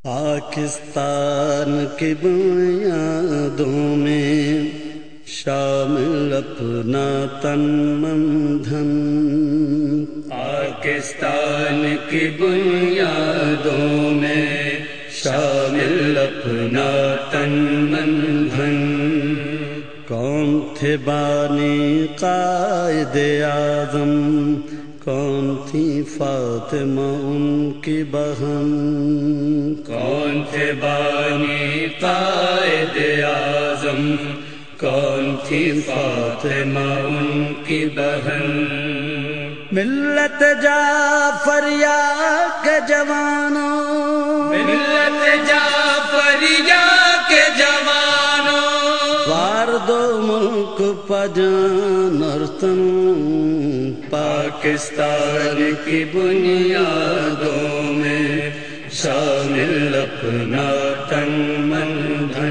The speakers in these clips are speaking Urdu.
پاکستان کی بنیادوں میں شامل اپنا تن من دھن، پاکستان کی بنیادوں میں شامل اپنا تن من دھن۔ کون تھے بانی قائد اعظم، کون تھی فاطمہ ان کی بہن، کون تھے بانی قائد اعظم، کون تھی فاطمہ ان کی بہن۔ ملت جعفریہ کے جوانوں، ملت جعفریہ کے جوانوں، وار دو ملک پجان اور تن، پاکستان کی بنیادوں میں شامل اپنا تن من دھن۔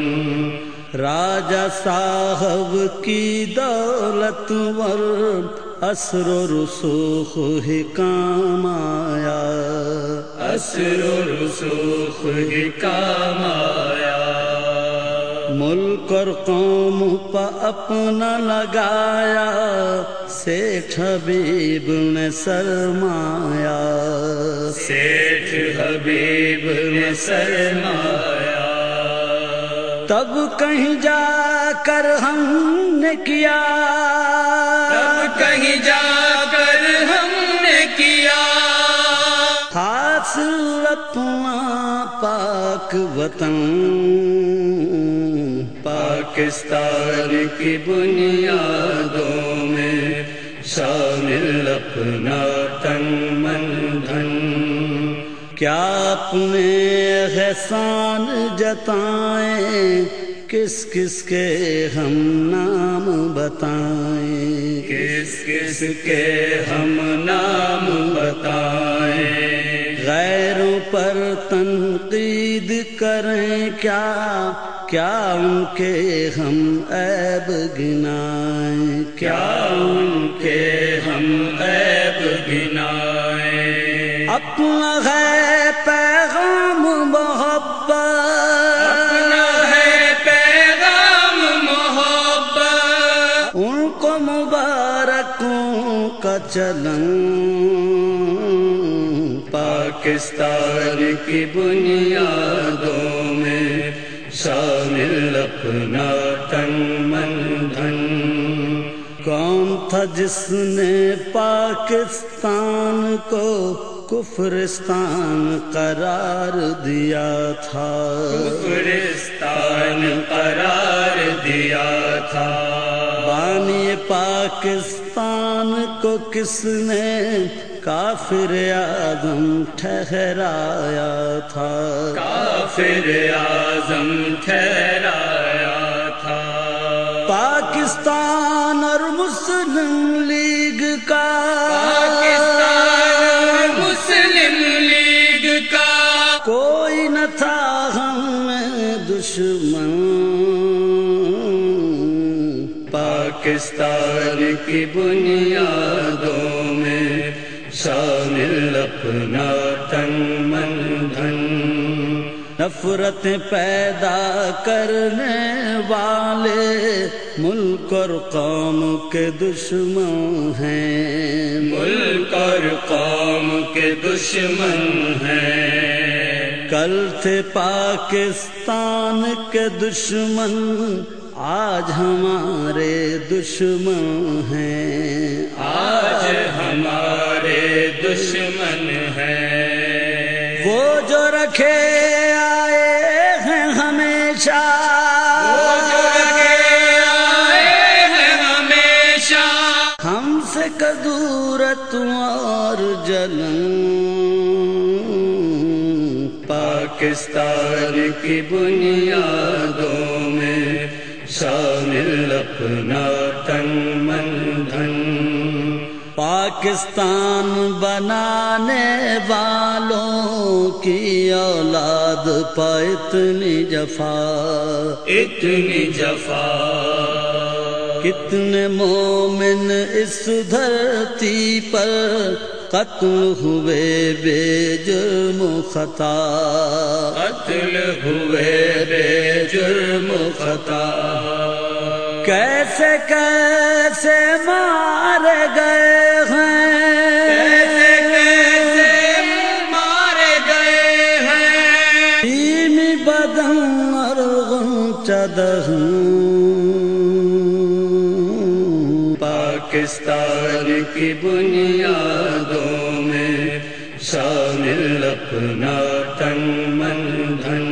راجہ صاحب کی دولت ور اثر و رسوخ ہی کام آیا، اثر و رسوخ ہی کام آیا۔ ملک اور قوم پہ اپنا لگایا، سیٹھ حبیب نے سرمایا، سیٹھ حبیب نے سرمایا۔ تب کہیں جا کر ہم نے کیا، تب کہیں جا کر ہم نے کیا حاصل اپنا پاک وطن۔ پاکستان کی بنیادوں میں شامل اپنا تن من دھن۔ کیا اپنے احسان جتائیں، کس کس کے ہم نام بتائیں، کس کس کے ہم نام بتائیں۔ غیروں پر تنقید کریں کیا، کیا ان کے ہم عیب گنائیں، کیا ان کے ہم عیب گنائیں۔ اپنا ہے پیغام محبت، اپنا ہے پیغام محبت، ان کو مبارکوں کا چلن۔ پاکستان کی بنیادوں میں شامل اپنا تن من دھن۔ کون تھا جس نے پاکستان کو کفرستان قرار دیا تھا، کفرستان قرار دیا تھا۔ بانی پاکستان کو کس نے کافر اعظم ٹھہرایا تھا، کافر اعظم ٹھہرایا تھا۔ پاکستان اور مسلم لیگ کا، پاکستان اور مسلم لیگ کا کوئی نہ تھا ہم میں دشمن۔ پاکستان کی بنیادوں میں شامل اپنا تن من دھن۔ نفرتیں پیدا کرنے والے ملک اور قوم کے دشمن ہیں، ملک اور قوم کے دشمن ہیں۔ کل تھے پاکستان کے دشمن، آج ہمارے دشمن ہیں، آج ہمارے دشمن ہیں۔ وہ جو رکھے آئے ہیں ہمیشہ، وہ جو رکھے آئے ہیں ہمیشہ، ہم سے کدورت اور جلن۔ پاکستان کی بنیادوں میں شامل اپنا تن من دھن۔ پاکستان بنانے والوں کی اولاد پہ اتنی جفا، اتنی جفا۔ کتنے مومن اس دھرتی پر قتل ہوئے بے جرم و خطا، قتل ہوئے بے جرم و خطا، کیسے کیسے مارے گئے ہیں، کیسے کیسے مارے گئے ہیں، بیمی بدن اور غنچہ دہن، پاکستان کی بنیادوں میں شامل اپنا تن من دھن،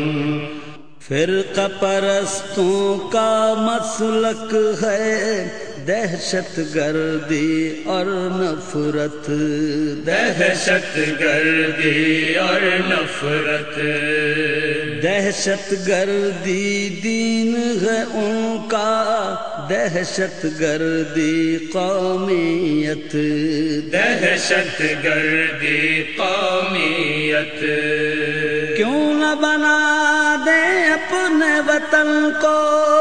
فرقہ پرستوں کا مسلک ہے دہشت گردی اور نفرت، دہشت گردی اور نفرت، دہشت گردی دین ہے ان کا، دہشت گردی قومیت، دہشت گردی قومیت، کیوں نہ بنا دیں اپنے وطن کو،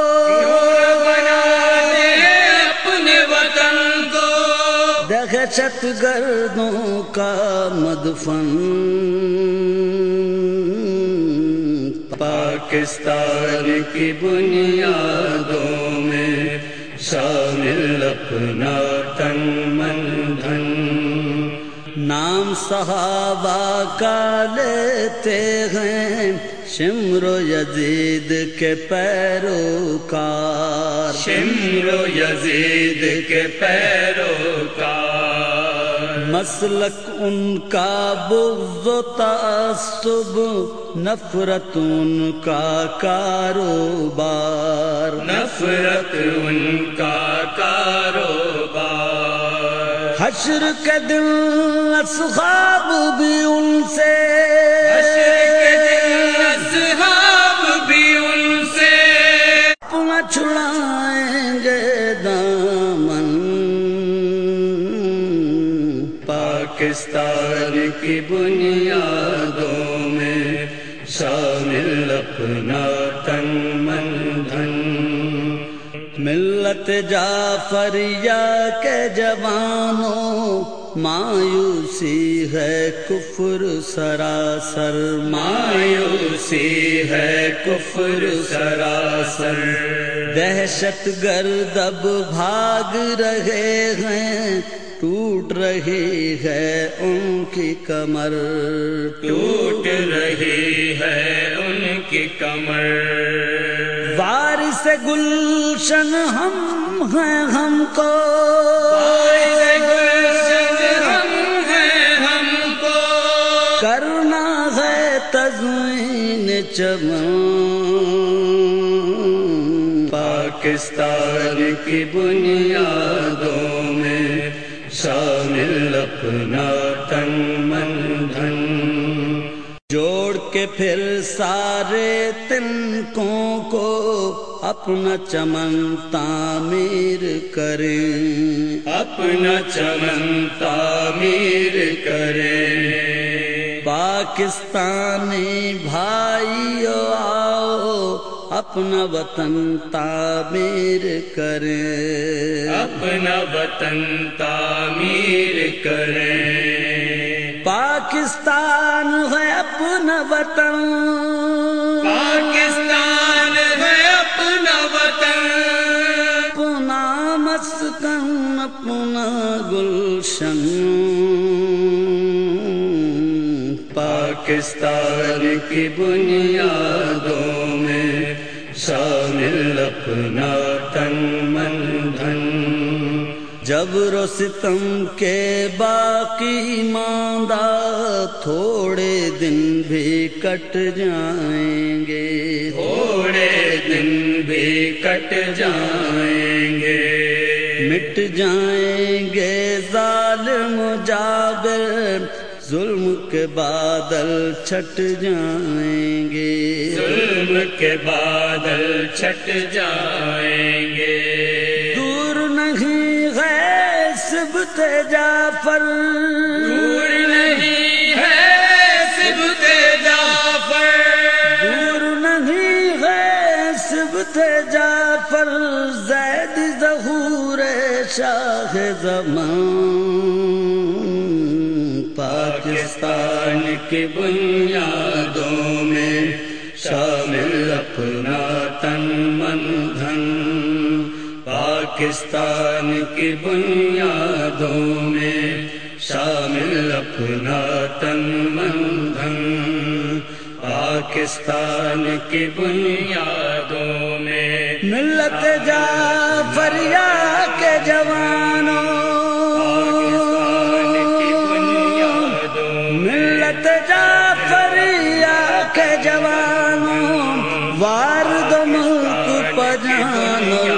دہشت گردوں کا مدفن، پاکستان کی بنیادوں میں شامل اپنا تن من دھن، نام صحابہ کا لیتے ہیں شمر و یزید کے پیروکار، شمر و یزید کے پیروکار، مسلک ان کا بغض و تعصب، نفرت ان کا کاروبار، نفرت ان کا کاروبار، حشر کے دن اصحاب بھی ان سے، حشر کے دن اصحاب بھی ان سے اپنا چھڑائیں گے دامن، پاکستان کی بنیادوں میں شامل اپنا تن من دھن، ملت جعفریہ کے جوانوں مایوسی ہے کفر سراسر، مایوسی ہے کفر سراسر، دہشت گرد اب بھاگ رہے ہیں، ٹوٹ رہی ہے ان کی کمر، ٹوٹ رہی ہے ان کی کمر، وارث گلشن ہم ہیں ہم کو، وارث گلشن ہم ہیں ہم کو، کرنا ہے تزئین چمن، پاکستان کی بنیادوں میں شامل اپنا تن من دھن، جوڑ کے پھر سارے تنکوں کو اپنا چمن تعمیر کریں، اپنا چمن تعمیر کریں، پاکستانی بھائیو آؤ اپنا وطن تعمیر کریں، اپنا وطن تعمیر کریں، پاکستان ہے اپنا وطن، پاکستان ہے اپنا وطن، اپنا مسکن اپنا گلشن، پاکستان کی بنیادوں میں شامل اپنا تن من دھن، جبر و ستم کے باقی ماندہ تھوڑے دن بھی کٹ جائیں گے، تھوڑے دن بھی کٹ جائیں گے، مٹ جائیں گے ظالم و جابر، ظلم کے بادل چھٹ جائیں گے، ظلم کے بادل چھٹ جائیں گے، دور نہیں ہے سبت جعفر، دور نہیں ہے سبت جعفر، دور نہیں ہے سبت جعفر، زید ظہور شاہ زمان، کی بنیادوں میں شامل اپنا تن من دھن، پاکستان کی بنیادوں میں شامل اپنا تن من دھن، پاکستان کی بنیادوں میں ملت جعفریہ کے جوانوں، ملت جعفریہ کے جوانوں، وار دو ملک پجانو